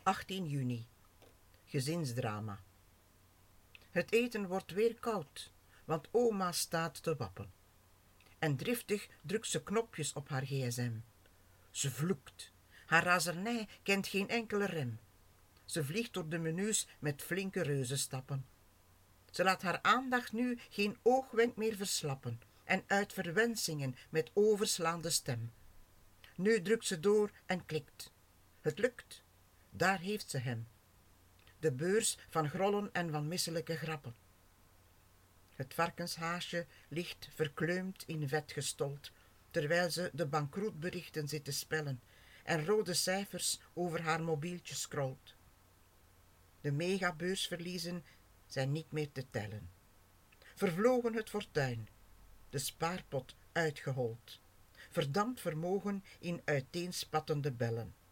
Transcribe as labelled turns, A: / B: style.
A: 18 juni. Gezinsdrama. Het eten wordt weer koud, want oma staat te wappen. En driftig drukt ze knopjes op haar gsm. Ze vloekt. Haar razernij kent geen enkele rem. Ze vliegt door de menus met flinke reuzenstappen. Ze laat haar aandacht nu geen oogwenk meer verslappen en uit verwensingen met overslaande stem. Nu drukt ze door en klikt. Het lukt. Daar heeft ze hem. De beurs van grollen en van misselijke grappen. Het varkenshaasje ligt verkleumd in vet gestold, terwijl ze de bankroetberichten zit te spellen en rode cijfers over haar mobieltje scrolt. De megabeursverliezen zijn niet meer te tellen. Vervlogen het fortuin, de spaarpot uitgehold, verdampt vermogen in uiteenspattende bellen.